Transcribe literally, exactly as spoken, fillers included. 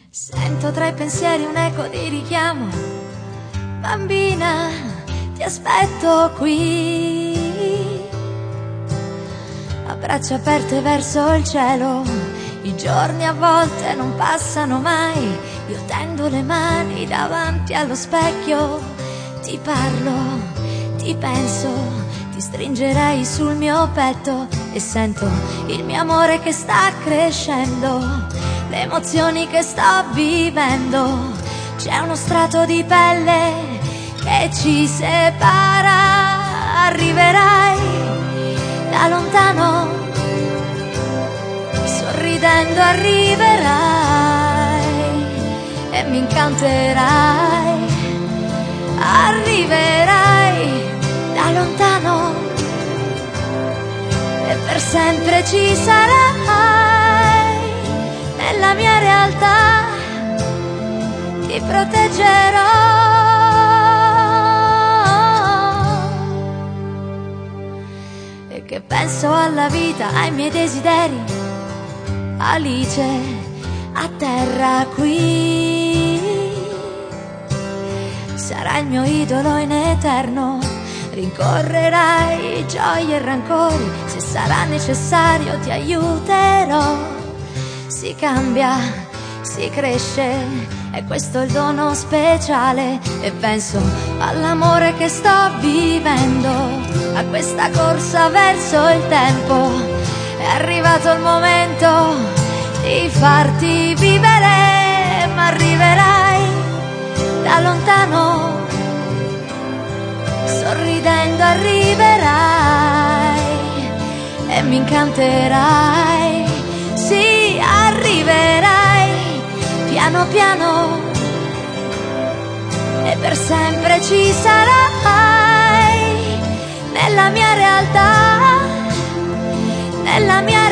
Sento tra i pensieri un eco di richiamo. Bambina, ti aspetto qui, a braccia aperte verso il cielo. I giorni a volte non passano mai. Io tendo le mani davanti allo specchio. Ti parlo, ti penso, ti stringerei sul mio petto e sento il mio amore che sta crescendo, le emozioni che sto vivendo. C'è uno strato di pelle che ci separa. Arriverai da lontano, sorridendo arriverai e mi incanterai. Arriverai da lontano e per sempre ci sarai nella mia realtà. Ti proteggerò e che penso alla vita, ai miei desideri. Alice a terra qui, sarai il mio idolo in eterno. Rincorrerai gioie e rancori, se sarà necessario ti aiuterò. Si cambia, si cresce, è questo il dono speciale. E penso all'amore che sto vivendo, a questa corsa verso il tempo. È arrivato il momento di farti vivere, ma arriverai da lontano, sorridendo arriverai e mi incanterai. Sì, arriverai piano piano e per sempre ci sarai nella mia realtà, nella mia